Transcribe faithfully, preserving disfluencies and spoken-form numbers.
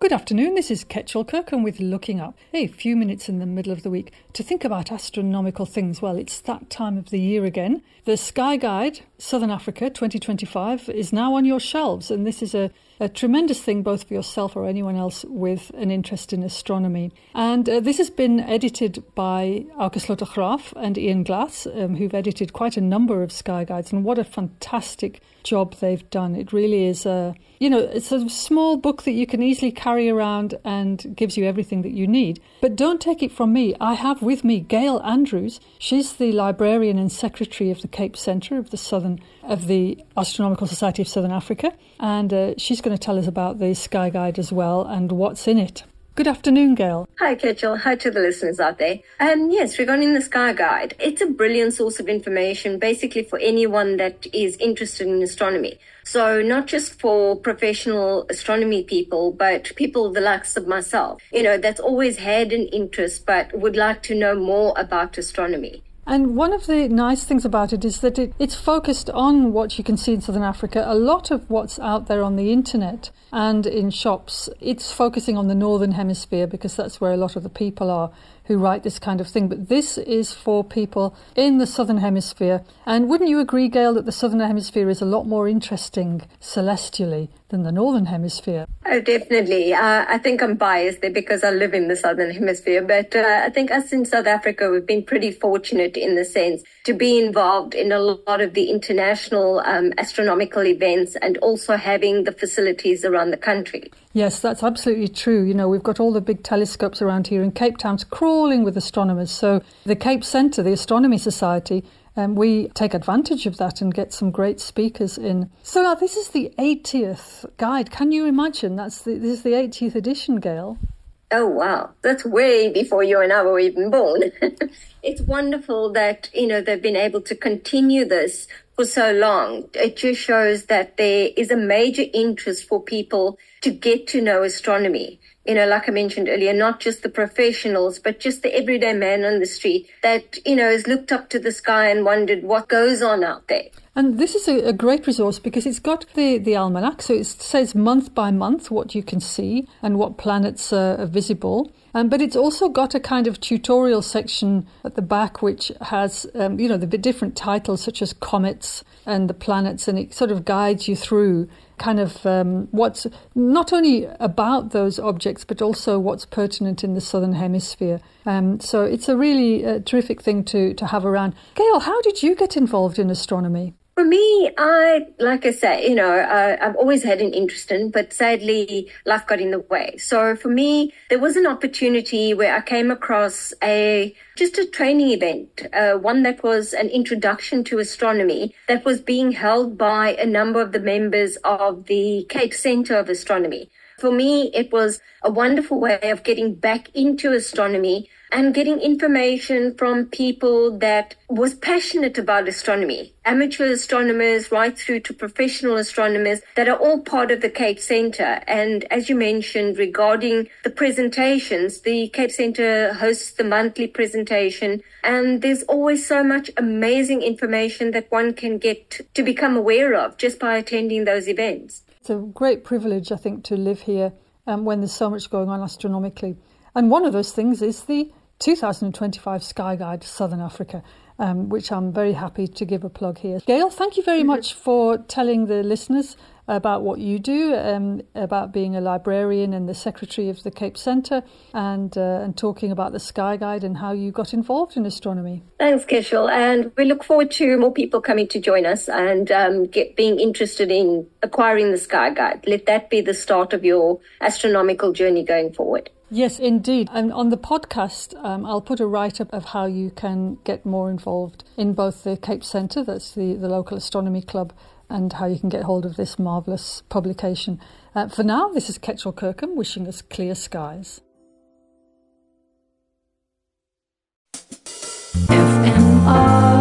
Good afternoon, this is Ketchel Kirkham with Looking Up. A few minutes in the middle of the week to think about astronomical things. Well, it's that time of the year again. The Sky Guide, Southern Africa twenty twenty-five, is now on your shelves, and this is a, a tremendous thing both for yourself or anyone else with an interest in astronomy. And uh, this has been edited by Auke Slaughter-Graaf and Ian Glass, um, who've edited quite a number of Sky Guides, and what a fantastic job they've done. It really is a, you know, it's a small book that you can easily carry around and gives you everything that you need. But don't take it from me. I have with me Gail Andrews. She's the librarian and secretary of the Cape Centre of the Southern of the Astronomical Society of Southern Africa, and uh, she's going to tell us about the Sky Guide as well and what's in it. Good afternoon, Gail. Hi, Ketchel. Hi to the listeners out there. Um, yes, regarding the Sky Guide, it's a brilliant source of information basically for anyone that is interested in astronomy. So not just for professional astronomy people, but people the likes of myself, you know, that's always had an interest but would like to know more about astronomy. And one of the nice things about it is that it, it's focused on what you can see in Southern Africa. A lot of what's out there on the internet and in shops, it's focusing on the Northern Hemisphere because that's where a lot of the people are who write this kind of thing. But this is for people in the Southern Hemisphere. And wouldn't you agree, Gail, that the Southern Hemisphere is a lot more interesting celestially than the Northern Hemisphere? Oh, definitely. Uh, I think I'm biased there because I live in the Southern Hemisphere. But uh, I think us in South Africa, we've been pretty fortunate in the sense to be involved in a lot of the international um, astronomical events and also having the facilities around the country. Yes, that's absolutely true. You know, we've got all the big telescopes around here, and Cape Town's crawling with astronomers. So the Cape Centre, the Astronomy Society, um, we take advantage of that and get some great speakers in. So now this is the eightieth guide. Can you imagine? That's the, this is the eightieth edition, Gail. Oh, wow. That's way before you and I were even born. It's wonderful that, you know, they've been able to continue this for so long. It just shows that there is a major interest for people to get to know astronomy. You know, like I mentioned earlier, not just the professionals, but just the everyday man on the street that, you know, has looked up to the sky and wondered what goes on out there. And this is a, a great resource because it's got the, the almanac, so it says month by month what you can see and what planets uh, are visible. Um, but it's also got a kind of tutorial section at the back which has, um, you know, the different titles such as comets and the planets, and it sort of guides you through kind of um, what's not only about those objects but also what's pertinent in the Southern Hemisphere. Um, so it's a really uh, terrific thing to, to have around. Gail, how did you get involved in astronomy? For me, I, like I say, you know, uh, I've always had an interest in, but sadly, life got in the way. So for me, there was an opportunity where I came across a, just a training event, uh, one that was an introduction to astronomy that was being held by a number of the members of the Cape Centre of Astronomy. For me, it was a wonderful way of getting back into astronomy and getting information from people that was passionate about astronomy, amateur astronomers right through to professional astronomers that are all part of the Cape Centre. And as you mentioned, regarding the presentations, the Cape Centre hosts the monthly presentation, and there's always so much amazing information that one can get to become aware of just by attending those events. It's a great privilege, I think, to live here um, when there's so much going on astronomically. And one of those things is the two thousand twenty-five Sky Guide Southern Africa, um, which I'm very happy to give a plug here. Gail, thank you very much for telling the listeners about what you do, um, about being a librarian and the secretary of the Cape Centre, and uh, and talking about the Sky Guide and how you got involved in astronomy. Thanks, Ketchel, and we look forward to more people coming to join us and um, get, being interested in acquiring the Sky Guide. Let that be the start of your astronomical journey going forward. Yes, indeed. And on the podcast, um, I'll put a write-up of how you can get more involved in both the Cape Centre, that's the, the local astronomy club, and how you can get hold of this marvellous publication. Uh, for now, this is Ketchel Kirkham wishing us clear skies. F M R